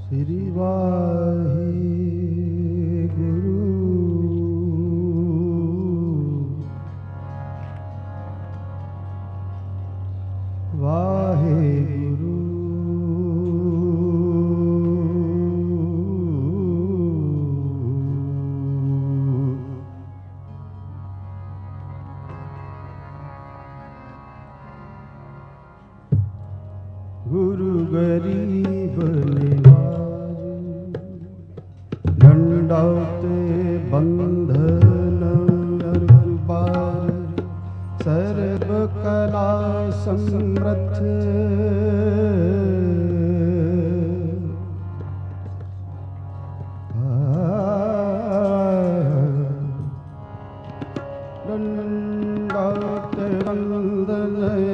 ਸ੍ਰੀ ਵਾਹਿਗੁਰੂ ਵਾਹਿਗੁਰੂ ਗੁਰੂ ਗਰੀਬ ਨਿਵਾਜ ਡੰਡਾ ਤੇ ਬੰਧਨ ਅਰਬਾਰ ਸਰਬ ਕਲਾ ਸਮਰਥ ਡੰਡਾ ਤੇ ਬੰਧਨ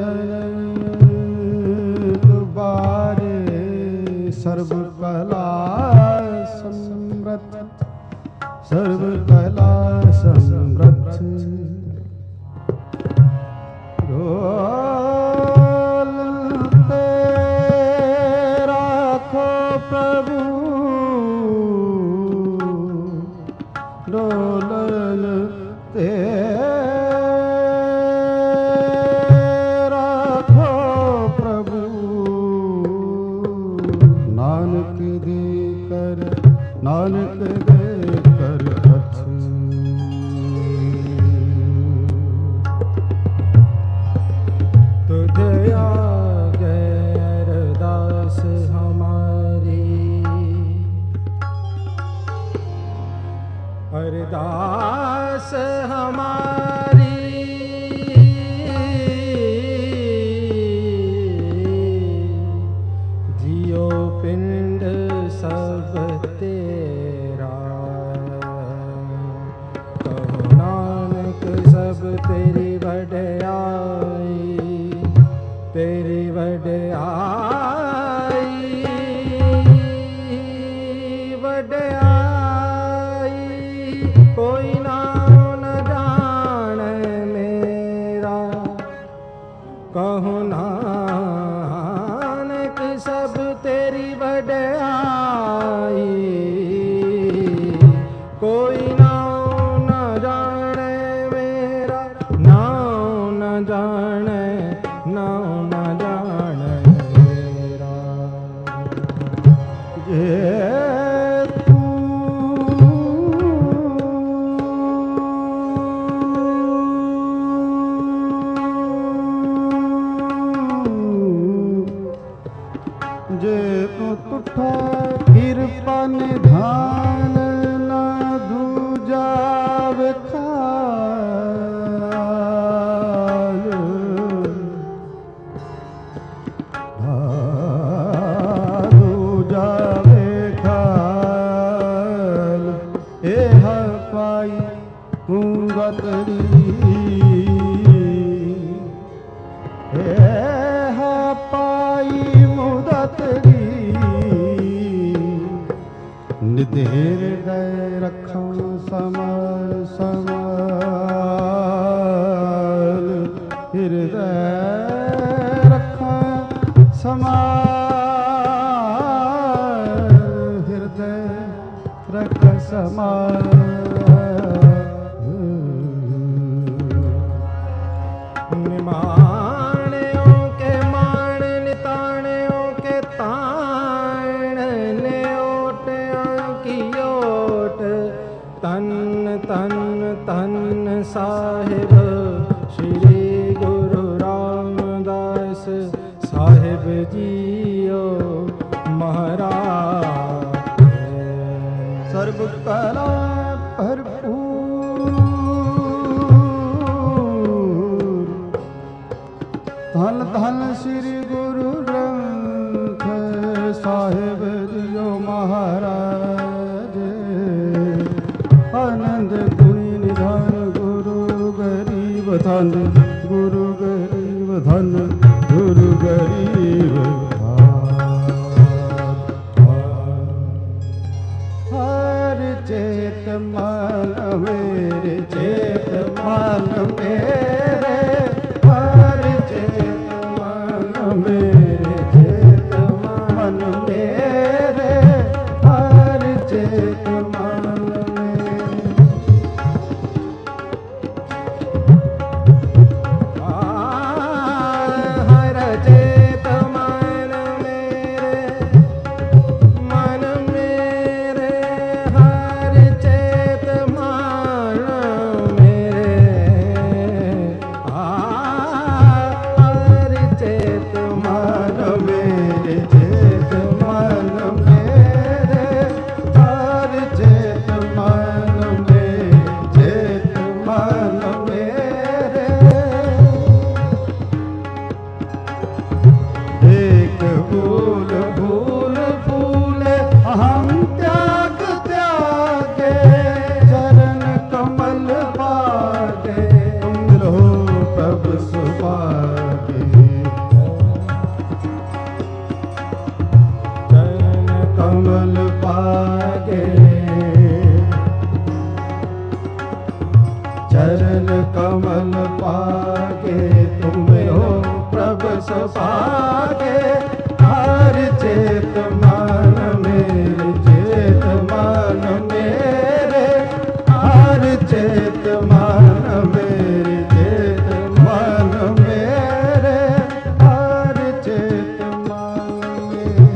ਸਰਬ ਕਲਾ ਸਮਰਥ ਸਰਬ ਕਲਾ ਸਮਰਥ ਡੋਲ ਤੇ ਰਾਖੋ ਪ੍ਰਭੂ ਡੋਲਨ ਤੇ ਨਾਨਕ ਦੇ ਕਰ ਹੱਥ ਤੁਧ ਆਗੇ ਅਰਦਾਸ ਹਮਾਰੀ ਅਰਦਾਸ ਹਮਾਰੀ ਜਿਉ ਪਿੰਡ ਸਭ ਸਭ ਤੇਰੀ ਵਡਿਆਈ ਤੇਰੀ ਵਡਿਆਈ ਵਡਿਆਈ ਕੋਈ ਨਾ ਜਾਣੇ ਮੇਰਾ ਕਹੋ ਨਾਨਕ ਸਭ ਤੇਰੀ ਵਡਿਆਈ ਕੋਈ ਨਾ ਜਾਣੇ ਨਾਉ ਨਾ ਜਾਣੇ ਮੇਰਾ ਜੇ ਤੂੰ ਤੁਠਾ ਕਿਰਪਾ ਨਿਧਾਨ ਨਾ ਦੂਜਾ ਵੇਖਾ ਨਿਧੇਰ ਗਏ ਰੱਖਾਂ ਸਮਰ ਸਮਾਲ ਹਿਰਦੈ ਰੱਖਾਂ ਸਮਾਲ ਹਿਰਦੈ ਰੱਖ ਸਮਾਲ ਨਿਮਾਣਿਓ ਕੇ ਮਾਣ ਨਿਤਾਣਿਓ ਕੇ ਤਾਣ ਤਨ ਤਨ ਤਨ ਸਾਹਿਬ ਸ਼੍ਰੀ ਗੁਰੂ ਰਾਮਦਾਸ ਸਾਹਿਬ ਜੀਓ ਮਹਾਰਾਜ ਸਰਬ ਕਲਾ ਭਰਪੂਰ ਧੰਨ ਧੰਨ ਸ਼੍ਰੀ ਗੁਰੂ ਗ੍ਰੰਥ ਸਾਹਿਬ ਜੀਓ ਮਹਾਰਾਜ ਆਨੰਦ ਗੁਣੀ ਨਿਧਾਨ ਗੁਰੂ ਗਰੀਬ ਧਨ ਗੁਰੂ ਗਰੀਬ ਧਨ ਗੁਰੂ ਗਰੀਬ ਹਰ ਚੇਤ ਮਨ ਮੇਰੇ ਚੇਤ ਮਨ ਮੇਰੇ ਹਰ ਚੇਤ ਮਨ ਮੇਰੇ ਚੇਤ ਮਨ ਮੇਰੇ पाके हर चेत मन मेरे चेत मन मेरे हर चेत मन मेरे चेत मन मेरे हर चेत मन मेरे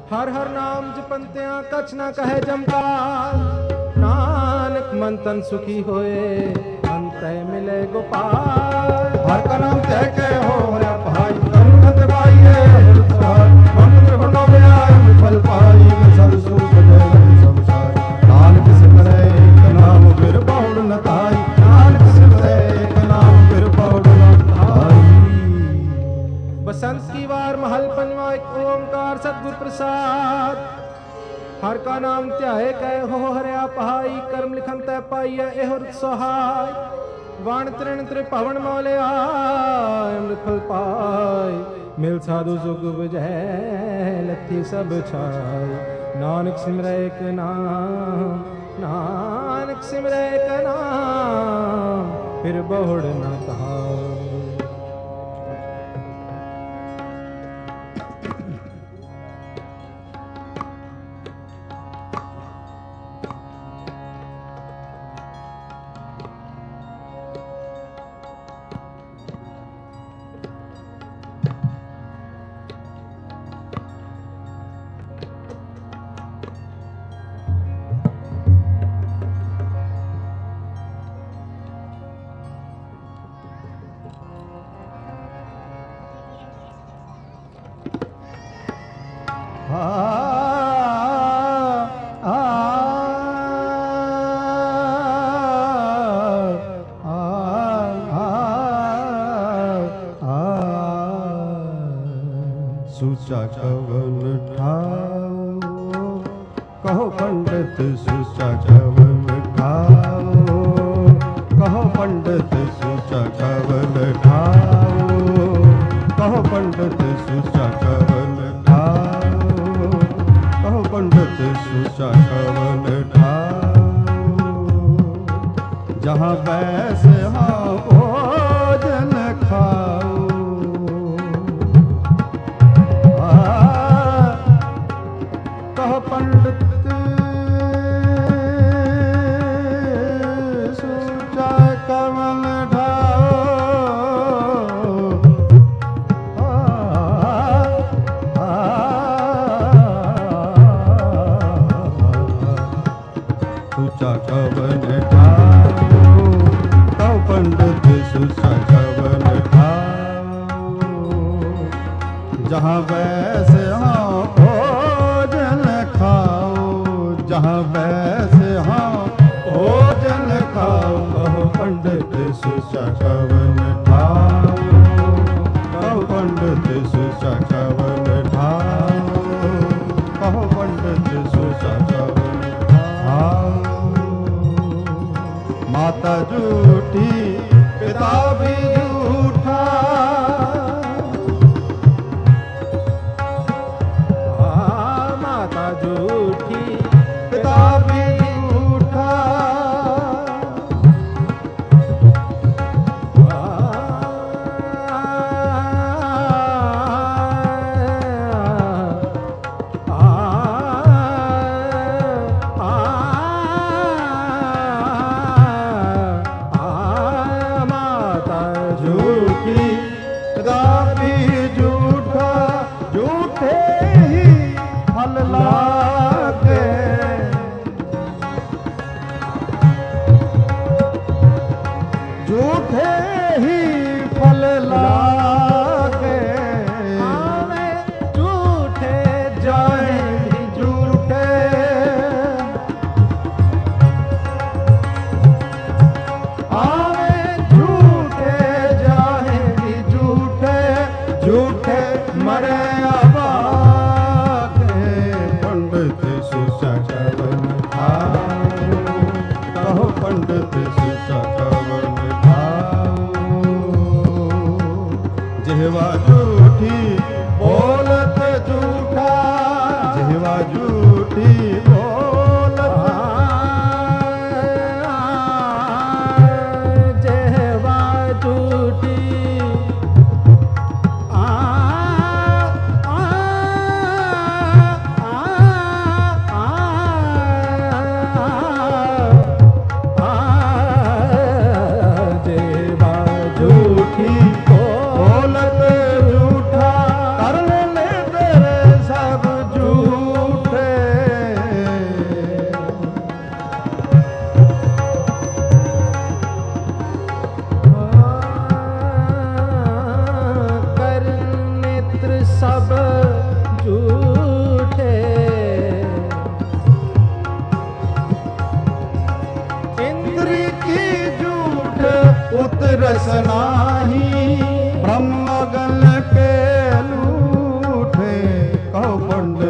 हर हर नाम जपंत्या कछ न कहे जमकार, नानक मन तन सुखी होए अंत मिले गोपाल। हर का नाम तय के हो रे भाई कर्म खत पाइए मन में बनो आए फल पाई सब सुख जय संसार। नानक सिमरे एक नाम फिर बहुड़ न ताई, नानक सिमरे एक नाम फिर बहुड़ न ताई। बसंत की वार महल पंजवा एक ओंकार सतगुर प्रसाद, हर का नाम त्याहे कह हो हरिया पहाई कर्म लिखन तय पाइया एहुर सहाय। वाण तृण त्रिभवन मौले आय अमृत फल पाय, मिल साधु सुख बुझै लथी सब छाय। नानक सिमरै एक नाम, नानक सिमरै एक नाम फिर बहुड़ न कहाय। सुचा कवन ठाओ कहो पंडित सुचा कवन ठाओ, कहो पंडित सुचा कवन ठाओ, कहो पंडित सुचा कवन ठाओ, कहो पंडित सुचा कवन ठाओ। जहाँ बैस हाँ भोजन खाओ, कहो पंडित सुचा कवन ठाओ, सुचा कवन ठाओ, कहो पंडित सुचा कवन ठाओ। जहाँ बैस हाँ भोजन खाओ, जहाँ बैस हाँ भोजन खाओ, कहो पंडित सुचा कवन ठाओ, कहो पंडित सुचा कवन ठाओ, कहो पंडित सुचा कवन ठाओ। माता झूठी पिता भी झूठा, माता झूठी पिता भी झूठा, माता झूठी पिता भी झूठा, झूठे ही फल लागे, झूठे ही फल लागे। आवे झूठे जाए भी झूठे, आवे झूठे जाए भी झूठे, झूठे मरे अबाके। पंडित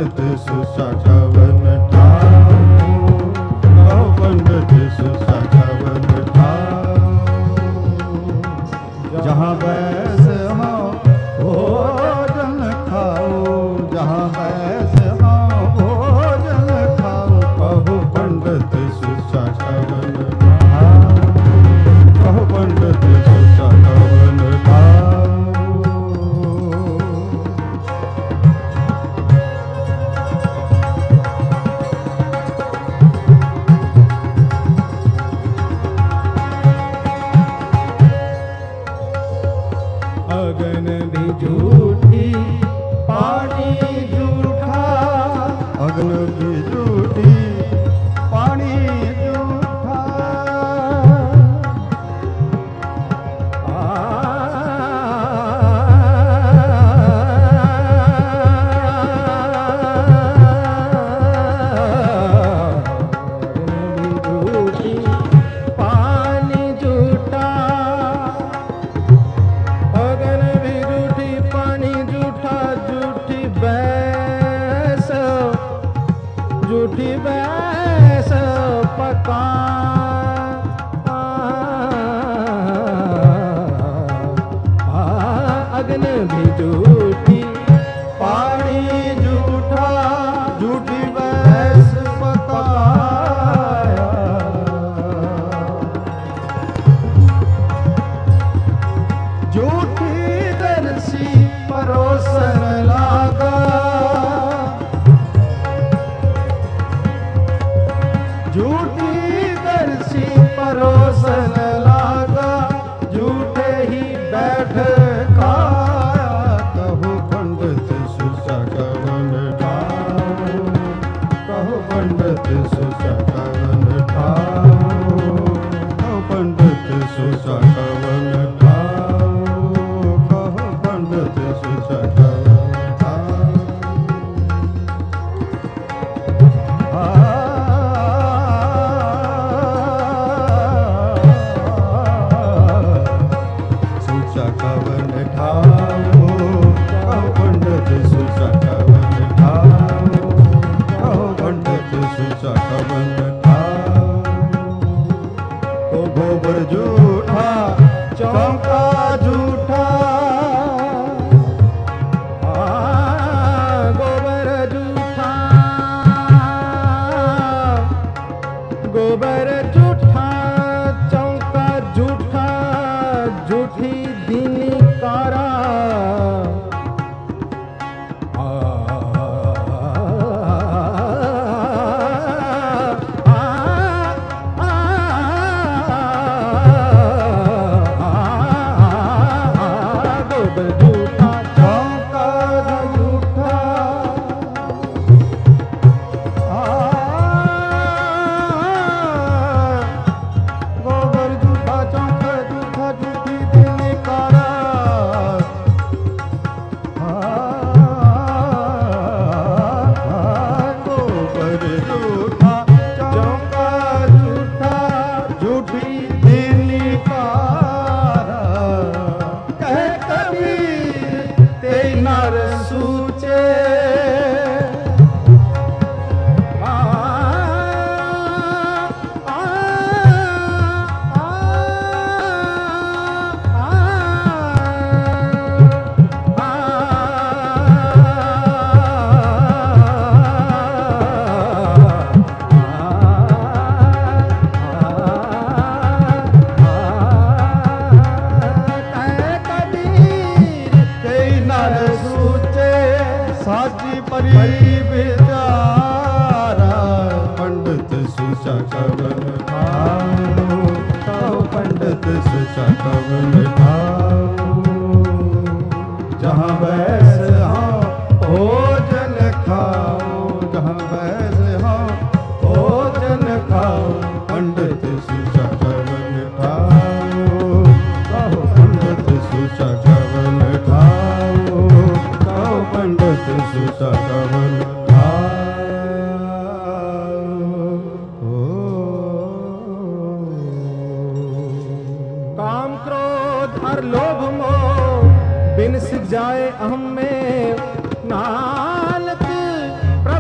पंडित सुसखवन ठाओ, कहो पंडित सुसखवन ठाओ। जहाँ बैस हो भोजन खाओ, जहाँ बैस हो भोजन खाओ, कहो पंडित सुसखवन ठाओ, कहो पंडित सुसखवन ठाओ। अगन भी झूठी पानी झूठा, अगन भी झूठी पानी झूठा। झूठी पानी झूठा, अगन भी झूठी पानी झूठा, झूठी बैस, झूठी बैस पका। अगन भी झूठी पानी झूठा, झूठी बैस पकाया। झूठी दर्शी परोसन लागा, झूठी दर्शी परोसन लागा, झूठे ही बैठ खाया। कहो पंडित सुसखवन ठाओ, कहो पंडित सुसखवन ठाओ, कहो पंडित सुसखवन ठाओ, कहो पंडित सुसखवन ठाओ। सुसखवन ठाओ, कहो पंडित सुसखवन ठाओ, कहो पंडित सुसखवन ठाओ। तो गोबर झूठा चौका झूठा, गोबर झूठा, गोबर झूठा चौका झूठा, झूठी दीनी कारा। गोबर झूठा चौका झूठा।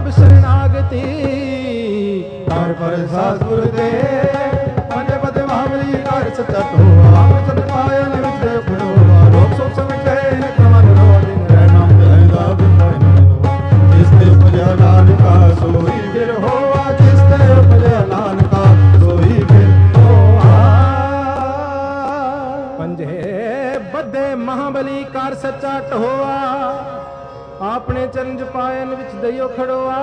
ਪ੍ਰਭ ਸਰਣਾਗਤੀ ਕਰ ਪ੍ਰਸਾਦ ਗੁਰ ਦੇ ਪੰਜ ਪਦ ਮਹਾਬਲੀ ਕਰ ਸੱਚਾ ਟੋਆ ਚੰਦ ਪਾਇਨ ਵਿੱਚ ਖੜੋਆ ਰੋਗ ਸੋਚ ਸਮਝੇ ਕਮਨ ਰੋ ਦਿਨ ਰਹਿ ਨਾਮ ਲੈਦਾ ਬਿਤਾਇ ਜਿਸ ਤੇ ਉਪਜਿਆ ਨਾਨਕਾ ਸੋਈ ਫਿਰ ਹੋਆ ਜਿਸ ਤੇ ਉਪਜਿਆ ਨਾਨਕਾ ਸੋਈ ਫਿਰ ਹੋਆ ਪੰਜੇ ਬੱਧੇ ਮਹਾਬਲੀ ਕਰ ਸੱਚਾ ਟੋਆ ਆਪਣੇ ਚਰਨ ਪਾਇਨ ਵਿੱਚ ਦਈਓ ਖੜੋਆ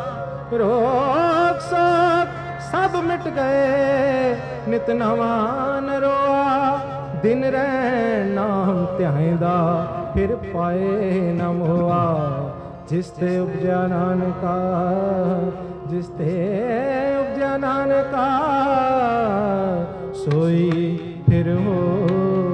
ਰੋਗ ਸੋਗ ਸਭ ਮਿਟ ਗਏ ਨਿਤ ਨਵਾਂ ਨਰੋਆ ਦਿਨ ਰਹਿ ਨਾਮ ਧਿਆਇਂਦਾ ਫਿਰ ਪਾਏ ਨਾ ਮੋਆ ਜਿਸ ਤੇ ਉਪਜਿਆ ਨਾਨਕਾ ਜਿਸ ਤੇ ਉਪਜਿਆ ਨਾਨਕਾ ਸੋਈ ਫਿਰ ਹੋਆ।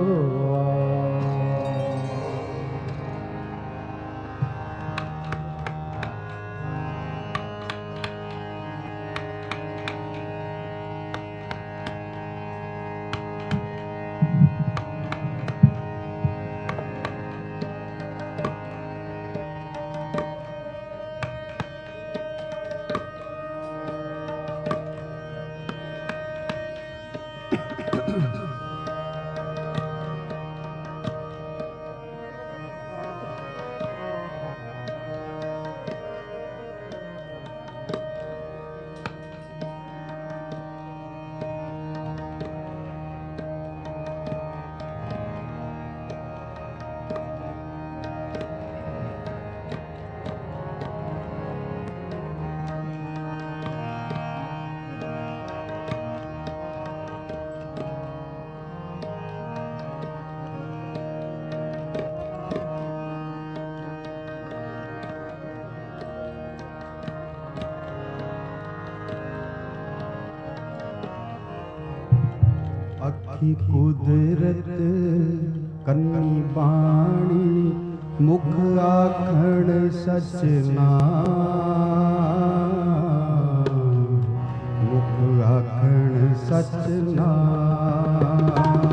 ਅੱਖੀ ਕੁਦਰਤ ਕੰਨੀ ਬਾਣੀ ਮੁਖ ਆਖਣ ਸਚ ਨਾਮ ਮੁਖ ਆਖਣ ਸਚ ਨਾਮ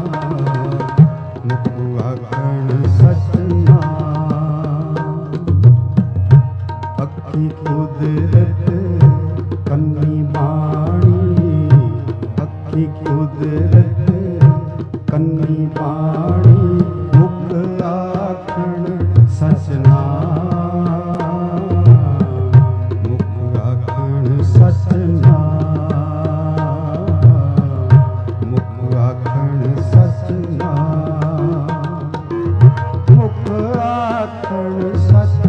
ਮੁਖ ਆਖਣ ਸਚ ਨਾਮ ਅੱਖੀ ਕੁਦਰਤ ਕੰਨੀ ਬਾਣੀ ਅੱਖੀ ਕੁਦਰਤ ਕੰਨੀ ਬਾਣੀ ਮੁਖ ਆਖਣ ਸਚ ਨਾਮ ਮੁਖ ਆਖਣ ਸਚ ਨਾਮ ਮੁਖ ਆਖਣ ਸਚ ਨਾਮ ਮੁਖ ਆਖਣ ਸਚ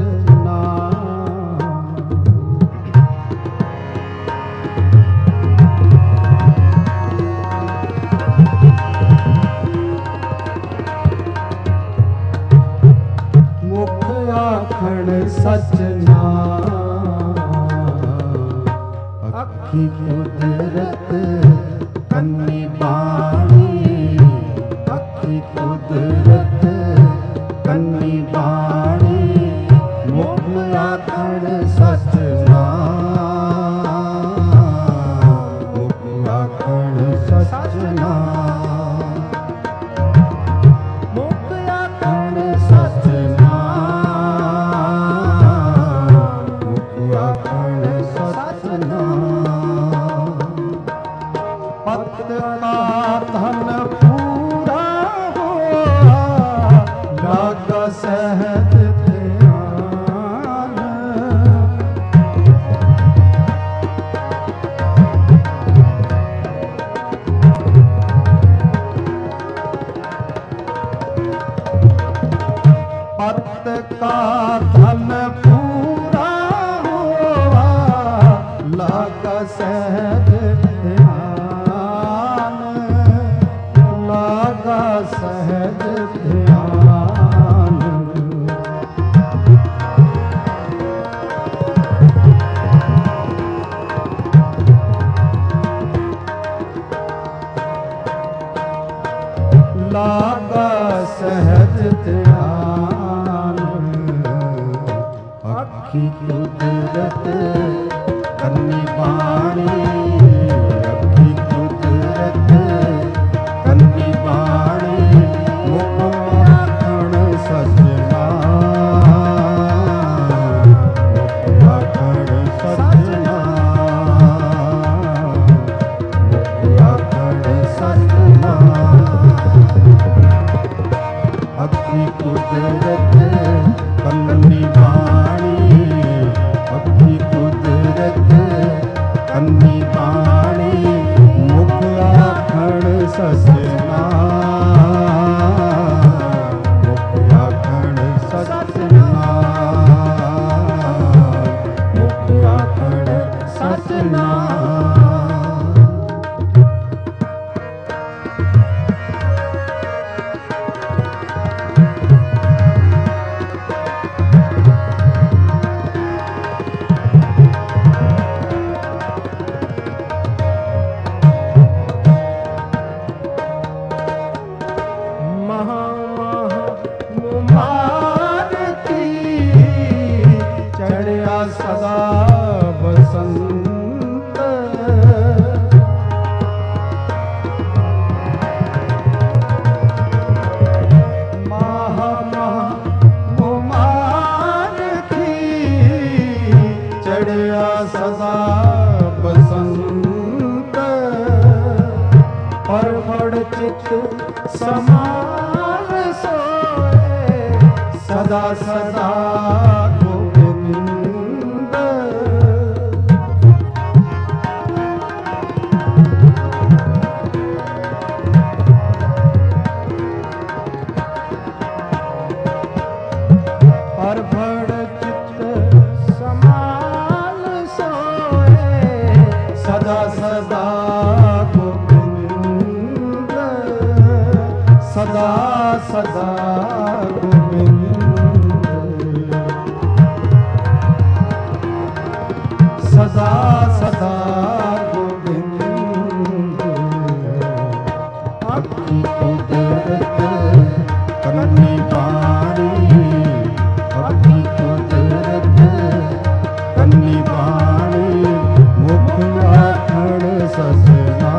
ਸਚ ਨਾਮ ਅੱਖੀ ਕੁਦਰਤ ਕੰਨੀ ਬਾਣੀ ਅੱਖੀ ਕੁਦਰਤ ਕੰਨੀ ਬਾਣੀ ਮੁਖ ਆਖਣ ਸਚ ਨਾਮ ਮੁਖ ਆਖਣ ਸਚ ਨਾਮ ਮੁਖ ਆਖਣ ਸਚ ਸਹਿਜ ਧਿਆਨ ਪਤ ਕਾ ਧਨ ਪੂਰਾ ਹੋਆ ਲਾਗਾ ਸਹਿਜ ਧਿਆਨ ਲਾਗਾ ਸਹਿਜ ਧਿਆਨ ਲਾਗਾ ਸਹਿਜ ਧਿਆਨ ਅੱਖੀ ਕੁਦਰਤ ਕੰਨੀ ਬਾਣੀ ਅੱਖੀ ਕੁਦਰਤ ਕੰਨੀ ਬਾਣੀ ਮੁਖ ਆਖਣ ਸਚ ਨਾਮ ਮੁਖ ਆਖਣ ਕੁਦਰਤ ਕੰਨੀ ਬਾਣੀ ਮੁਖ ਆਖਣ ਸਚਨਾ ਮੁਖ ਆਖਣ ਸਚਨਾ ਮੁਖ ਆਖਣ ਸਚਨਾ ਸਦਾ ਬਸੰਤ ਮਹਾ ਮਹਾ ਮੁਮਾਰਖੀ ਚੜਿਆ ਸਦਾ ਬਸੰਤ ਪਰ ਫੜ ਚਿਤ ਸਮਾਨ ਸੋਏ ਸਦਾ ਸਦਾ ਸਦਾ ਸਦਾ ਗੋਬਿੰਦ ਸਦਾ ਸਦਾ ਗੋਬਿੰਦ ਅੱਖੀ ਕੁਦਰਤ ਕੰਨੀ ਬਾਣੀ ਅੱਖੀ ਕੁਦਰਤ ਕੰਨੀ ਬਾਣੀ ਮੁਖ ਆਖਣ ਸਚਨਾ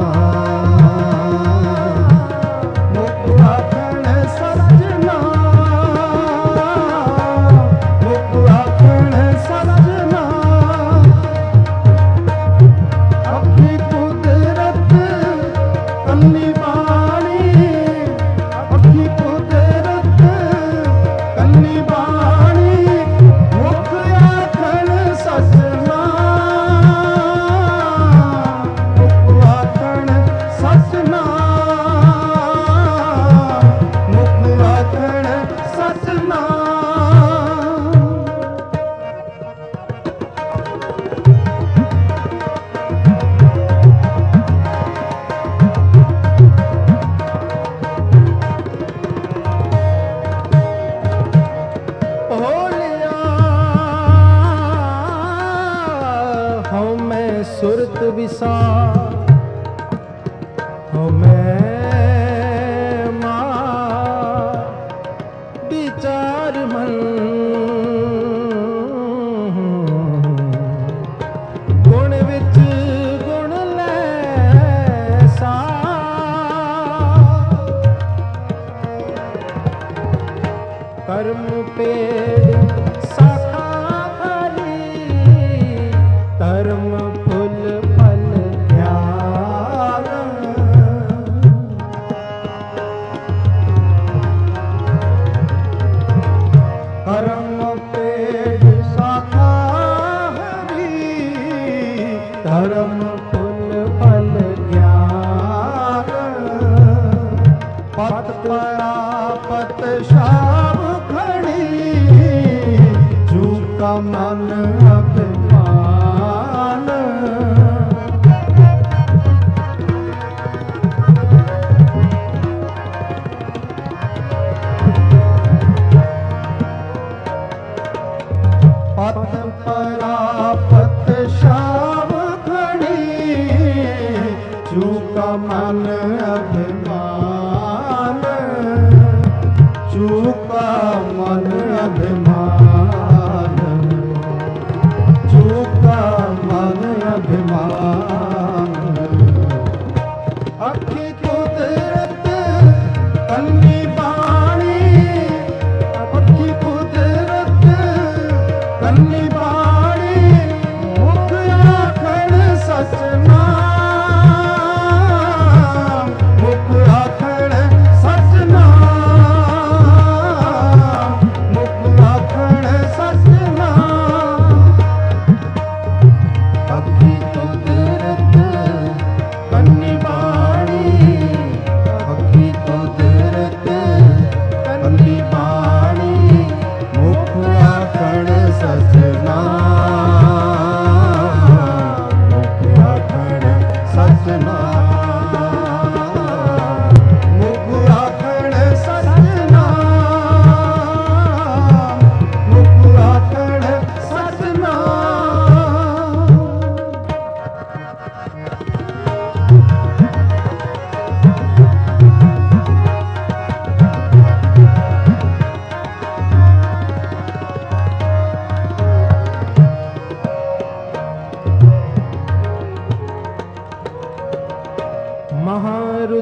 ਸੁਰਤ ਵਿਸਾਰ ਹੋ ਮੈਂ ਮਾਰ ਵਿਚਾਰ ਮਨ ਗੁਣ ਵਿੱਚ ਗੁਣ ਲੈ ਸਾ ਕਰਮ ਪੇੜ ਸਾਖਾ ਹਰੀ ਧਰਮ ਧਰਮ ਫੁੱਲ ਫਲ ਗਿਆਨ ਪਤ ਪਰਾਪਤ ਸ਼ਾਮ ਖੜੀ ਝੂਕਾ ਮਨ ਅਭਿਮਾਨ ਪਤ ਪਰਾਪਤ ਸ਼ਾਮ ਝੂਕਾ ਮਨ ਅਭਿਮਾਨ ਝੂਕਾ ਮਨ ਅਭਿਮਾਨ ਝੂਕਾ ਮਨ ਅਭਿਮਾਨ ਅੱਖੀ ਕੁਦਰਤ ਕੰਨੀ ਬਾਣੀ ਅੱਖੀ ਕੁਦਰਤ ਕੰਨੀ ਬਾਣੀ ਮੁਖ ਆਖਣ ਸਚਨਾ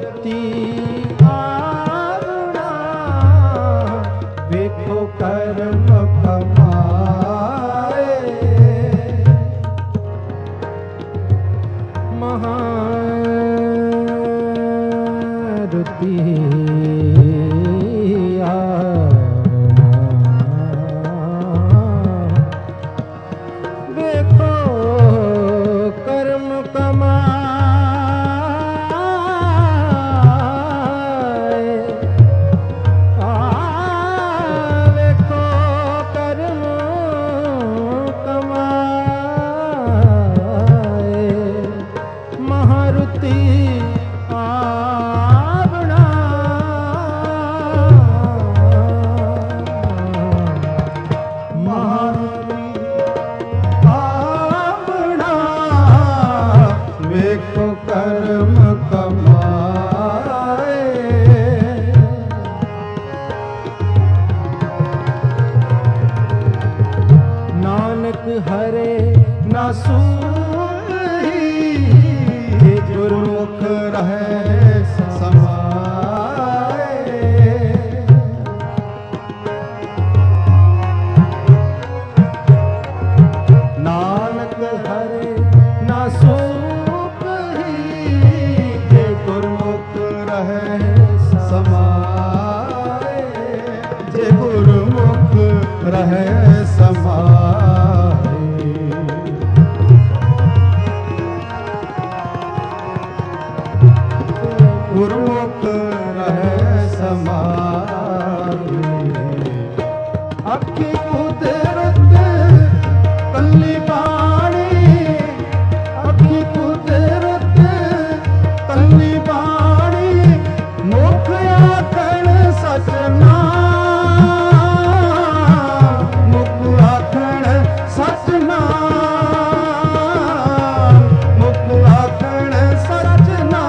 रुति आवना वेखो कर्म कमाए महारुति हरे ना सूही गुरमुख रहे समाए नानक हरे ना सूही गुरमुख रहे समाए जे गुरमुख रहे समाए गुरमुख रहे समाए अखी कुदरत कल्ली बाणी अखी कुदरत कल्ली बाणी मुख आखण सचना मुख आखण सचना मुख आखण सचना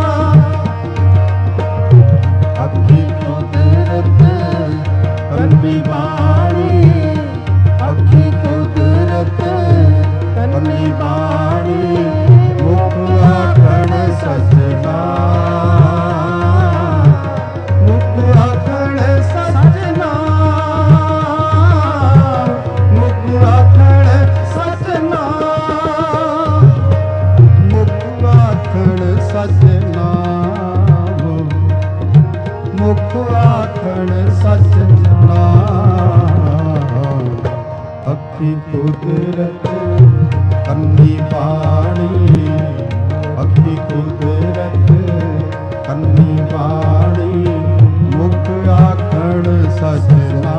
अखी कुदरत कल्ली बाणी अखी कुदरत कल्ली बाणी मुख आखण सचना मुख आखण सचना मुख आखण सचना मुख आखण सचना मुख आखण सचना अखी कुदरत कन्नी बाणी अखी कुदरत कन्नी बाणी मुख आखण सचना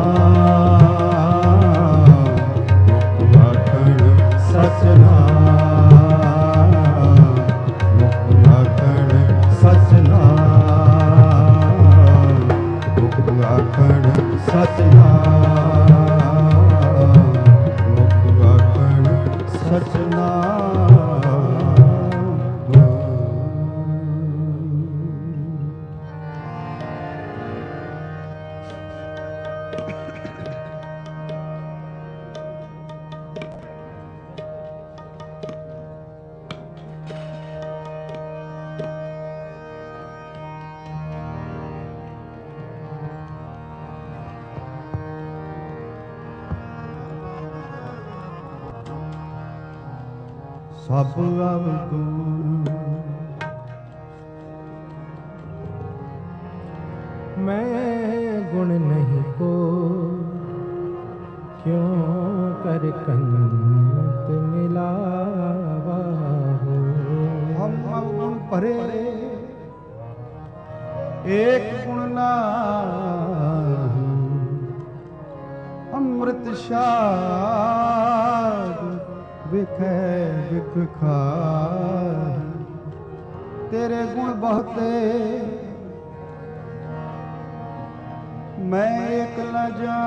मुख आखण सचना मुख आखण सचना मुख आखण सचना मुख आखण सचना सब अवगुण मैं गुण नहीं को क्यों कर कंत मिलावा हो हम अवगुण भरे एक गुण ना अमृत शाद विखे विख खार तेरे गुण बहुते मैं एक न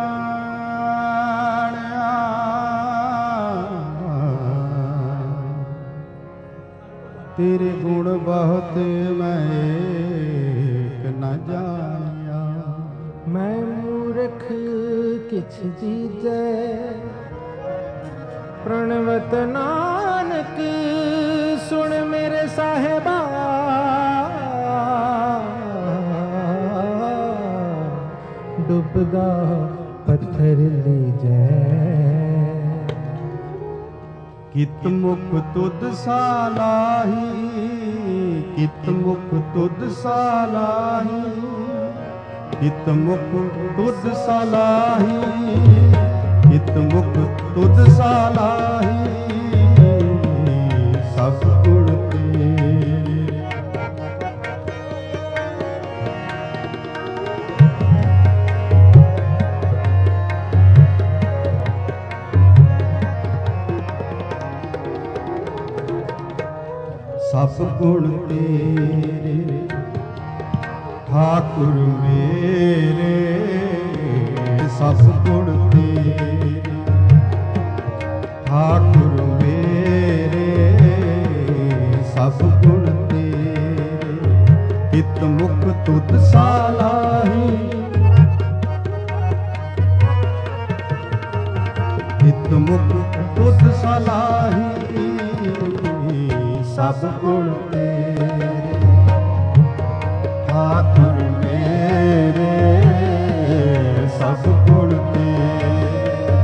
जानिया तेरे गुण बहुते मैं एक न जानिया मैं मूर्ख किछ दीजे प्रणवत नानक सुन मेरे साहिबा विपदा पत्थर लीजै। कित मुख तुद सालाही, कित मुख तुद सालाही, कित मुख तुद सालाही, कित मुख तुद सालाही, सब गुण तेरे। सब गुण तेरे ठाकुर मेरे, सब गुण तेरे ठाकुर मेरे, सब गुण तेरे। कित मुख तुद सालाही, कित मुख तुद सालाही, सब गुण तेरे ठाकुर मेरे, सब गुण तेरे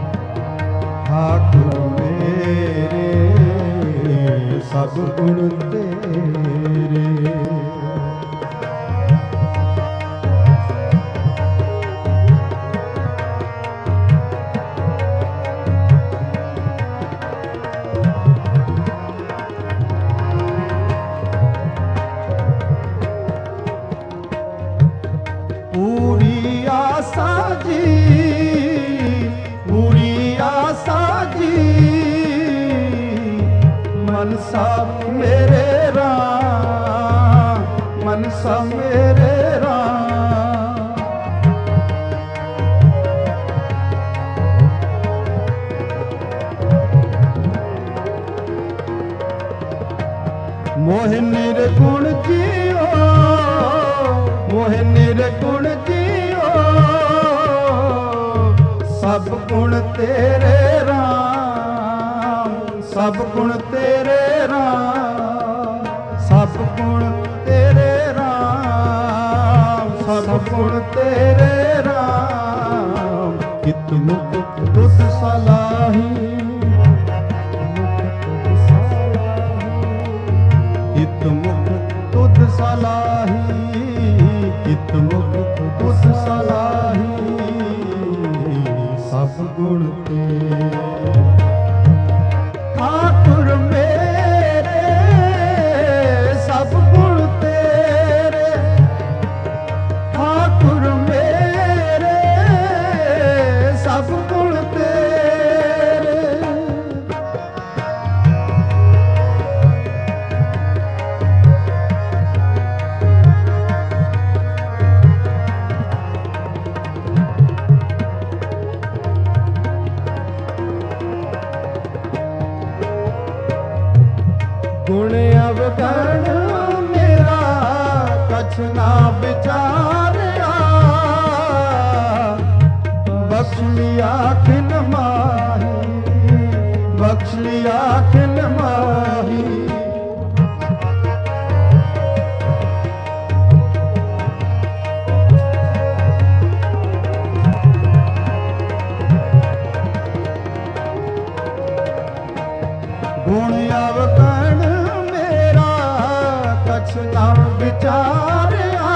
ठाकुर मेरे, सब गुण तेरे। पूरी आसा जी, पूरी आसा जी, मनसा मेरे राम, मनसा मेरे राम। मोह निर्गुण जियो, मोह निर्गुण जियो, सब गुण तेरे राम, सब गुण तेरे राम, सब गुण तेरे राम, सब गुण तेरे राम। कित मुख तुद सालाही, कित मुख तुद सालाही, कित मुख तुद सालाही, सब गुण तेरे ठाकुर मेरे, सब गुण तेरे ठाकुर मेरे, सब गुण तेरे। गुण अवगण मेरा कछ ना विचारिया, बख्श लिया खिन माही, बख्श लिया खिन माही। गुण अवगण मेरा कछ ना विचारिया,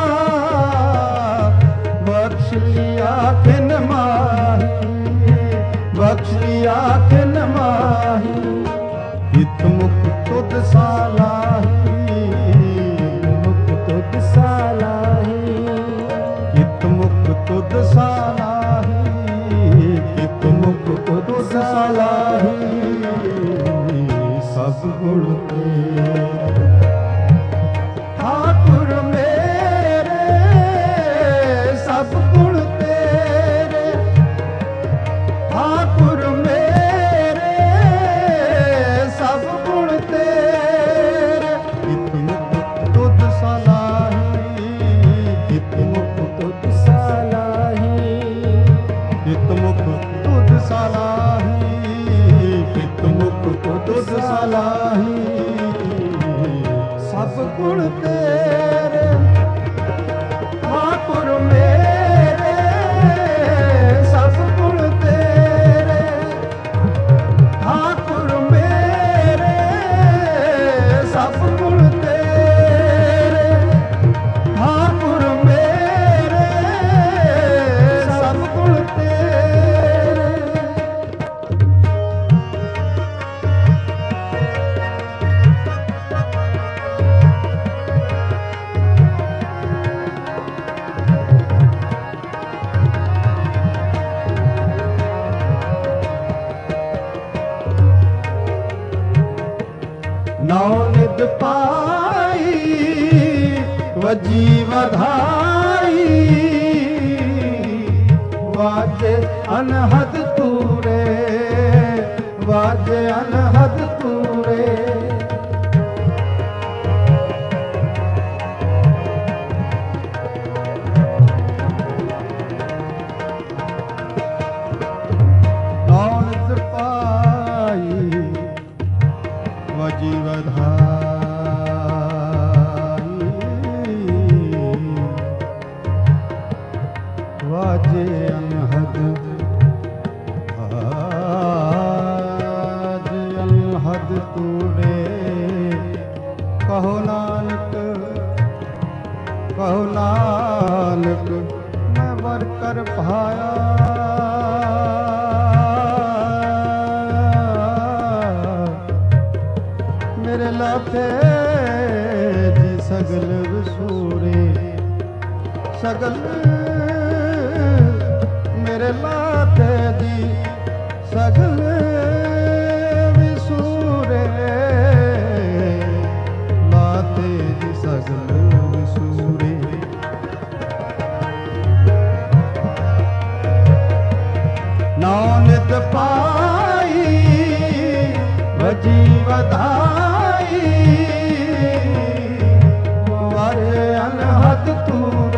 बख्श लिया खिन माही, बख्श लिया खिन माही। कित मुख तुद सालाही, मुख तुद सालाही, कित मुख तुद सालाही, कित मुख तुद सालाही, सब गुण तेरे ठाकुर मेरे, सब गुण तेरे ठाकुर मेरे, सब गुण तेरे। कित मुख तुद सालाही, कित मुख तुद सालाही, कित मुख तुद सालाही, कित मुख तुद सालाही, सब गुण तेरे ठाकुर मेरे, ਨੌ ਨਿਧ ਪਾਈ ਵਜੀ ਵਧਾਈ ਵਾਜੇ ਅਨਹਦ ਤੂਰੇ ਵਾਜੇ ਅਨਹਦ ਤੂਰੇ ਸਗਲ ਮੇਰੇ ਲਾਤੇ ਜੀ ਸਗਲ ਵਿਸੂਰੇ ਲਾਤੇ ਜੀ ਸਗਲ ਵਿਸੂਰੇ ਨੌ ਨਿਤ ਪਾਈ ਵਜੀ ਵਧਾਈ ਵਾਰੇ ਅਨਹਦ ਤੂਰੇ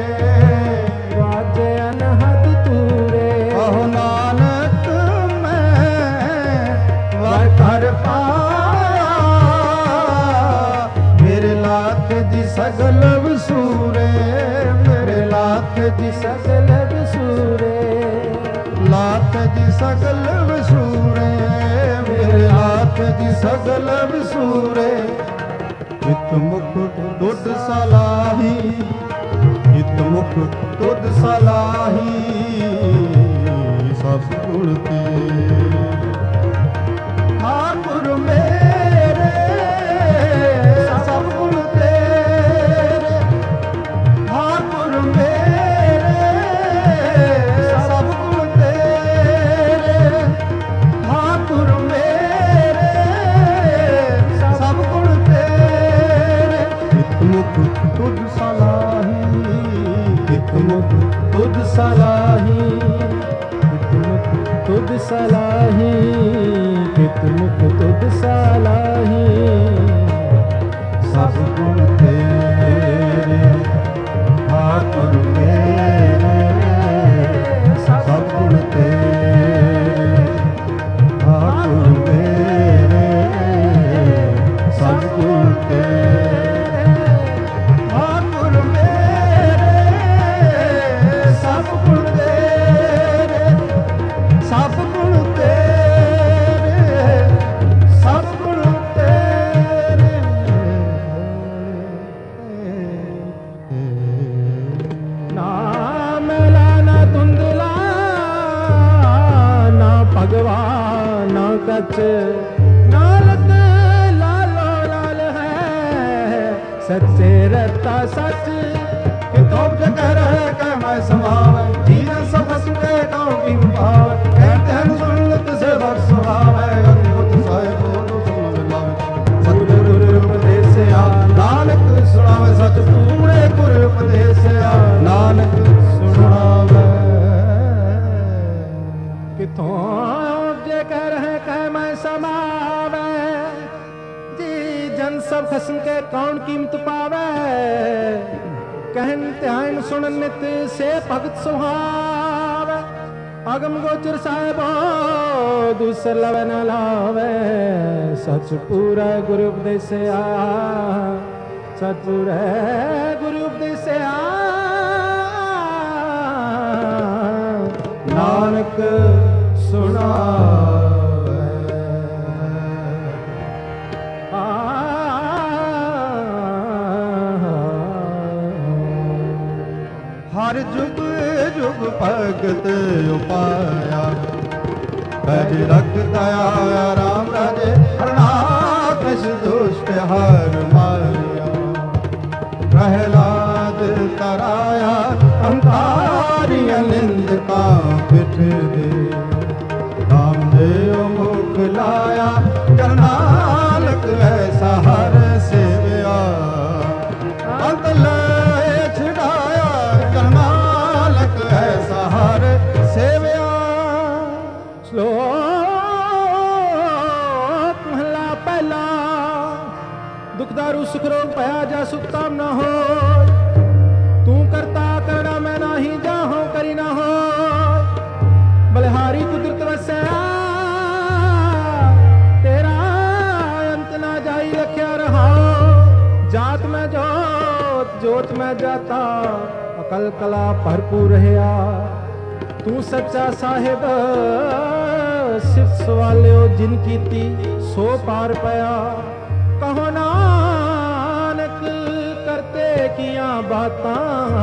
ਸਗਲ ਵਸੂਰੇ ਮੇਰੇ ਲਾਤ ਜੀ ਸਗਲ ਵਸੂਰੇ ਲਾਤ ਜੀ ਸਗਲ ਵਸੂਰੇ ਮੇਰੇ ਲਾਤ ਜੀ ਸਗਲ ਵਸੂਰੇ ਇਤ ਮੁਖ ਦੁੱਧ ਸਲਾਹੀ ਇਤ ਮੁਖ ਦੁੱਧ ਸਲਾਹੀ ਸਭ ਗੁਣ ਤੇ ਠਾਕੁਰ ਮੇਰੇ ਸਭ ਗੁਣ ਤੁਧ ਸਲਾਹੀ ਇਕ ਮੁਖ ਤੁਧ ਸਲਾਹੀ ਇਕ ਮੁਖ ਤੁਧ ਸਲਾਹੀ ਇਕ ਮੁਖ ਤੁਧ ਸਲਾਹੀ ਸਭ ਗੁਣ ਤੇਰੇ ਠਾਕੁਰ ਮੇਰੇ ਸਭ ਗੁਣ ਤੇਰੇ ਠਾਕੁਰ ਮੇਰੇ ਸਭ ਗੁਣ ਤੇਰੇ ਨਾਨਕ ਲਾਲੋ ਲਾਲ ਹੈ ਸੱਚੇ ਰਤਾ ਸੱਚ ਕਿਤੋਂ ਜਗਰ ਕਹਿ ਮੈਂ ਸਮਾਵੈ ਜੀਵਨ ਸਭ ਸੁਕੇ ਕਉ ਕੀ ਪਾਵੈ ਕਹਿਤੇ ਹਨ ਸੁਨਤ ਸੇਵਕ ਸੁਹਾਵੈ ਅਦਭੁਤ ਸਾਹਿਬ ਨੂੰ ਸੁਣ ਲਾਵੇ ਸਤਿਗੁਰ ਉਪਦੇਸਿਆ ਨਾਨਕ ਸੁਣਾਵੇ ਸਚ ਪੂਰੇ ਗੁਰ ਉਪਦੇਸਿਆ ਨਾਨਕ ਸੁਣਾਵੇ ਕਿਥੋਂ समावे जी जन सब खसम के कौन कीमत पावे कहन ध्यान सुनन नित से भगत सुहावे अगम गोचर साहिबो दूसर लवे न लावे सच पूरा गुरु उपदेसिया सच पूरा गुरु उपदेसिया नानक सुना हर जुग जुग भगत उपाया बैज रख दया राम राजे हरनाथ दुष्ट हर मारिया प्रहलाद तराया अंकारिया निंद का पिठ दे राम देव मुख लाया जन नानक ऐसा दुखदारू सुख रोग भया जा सुखताम न हो। तू करता करना मैं नाही जाहूं करी ना हो। बलिहारी कुदरत वसया तेरा अंत ना जाई लख्या रहा। जात में जोत जोत में जाता अकल कला भरपूर रहया। तू सच्चा साहिब सिफ सवालियो जिन कीती सो पार पया। कहो नानक करते किया बातां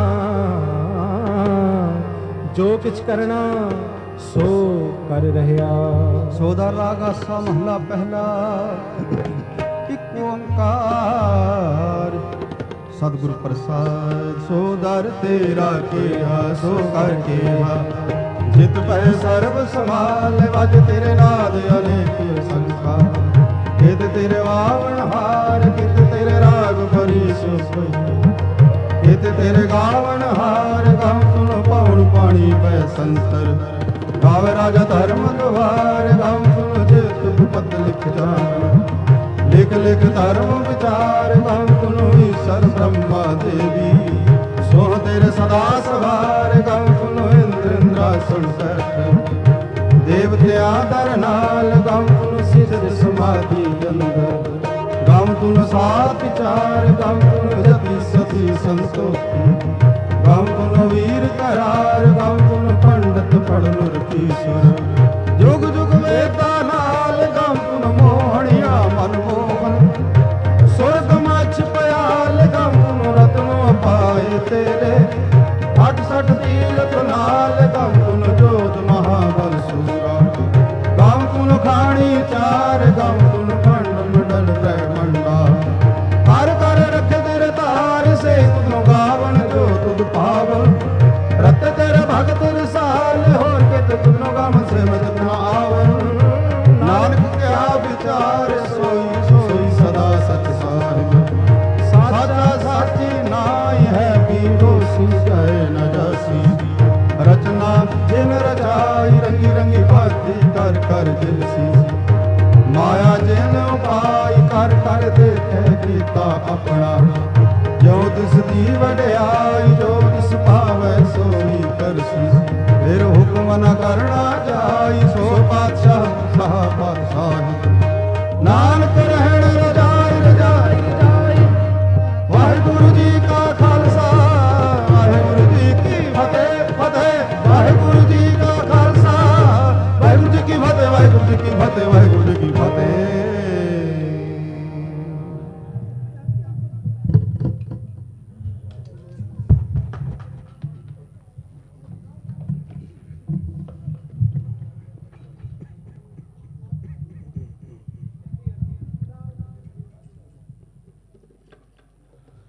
जो किछ करना सो कर रहया। सोदा राग आसा महला पहला एक ओंकार सतगुर प्रसाद। सो दर तेरा केहा सो कर केहा जित पै सर्व संभाल। वज तेरे नाद अनेक संसार। कित तेरे वावन हार कित तेरे राग भरी सो। कित तेरे गावन हार गाँव सुन पौड़ पानी पै संतर। गावे राजा धर्म द्वार गाँव सुन जित विपत लिख जान। लिख लिख धर्म विचार गाँव सुनो ईश्वर ब्रह्मा देवी। सोह तेरे सदा सवार गाँव सुनो इंद्र इंद्रासन बैठ। देवत्या दर नाल गाँव सुनो सिद्ध समाधि अंदर। गाँव सुनो सात विचार गाँव सुनो जति सती संतोषी। गाँव सुनो वीर करार गाँव सुनो पंडित पढ़ कीश्वर। जुग जुग वेदा नाल गाँव सुनो मोहनिया मनमोहन। स्वर्ग मछ पयाल गाँव सुनो रत्नों पाए तेरे। 68 तीरथ नाल गाँव सुनो जोत महाबल सूरा। गाँव सुनो खानी चार गाँव सुनो खंड मंडल ब्रह्मंडा। हर कर रखे तेरे तार से तुम गावन जो तुद पावन। रत तेरे भगत रसाल होर के तुम गाम से मत आवन। नानक क्या विचार सोई सोई सदा सच साहिब। साचा साची नाई है बीरोसी कहे न जासी। रचना जिन रचाई रंगी रंगी भांति कर कर दिलसी। माया जिन उपाय कर कर देखे गीता अपना।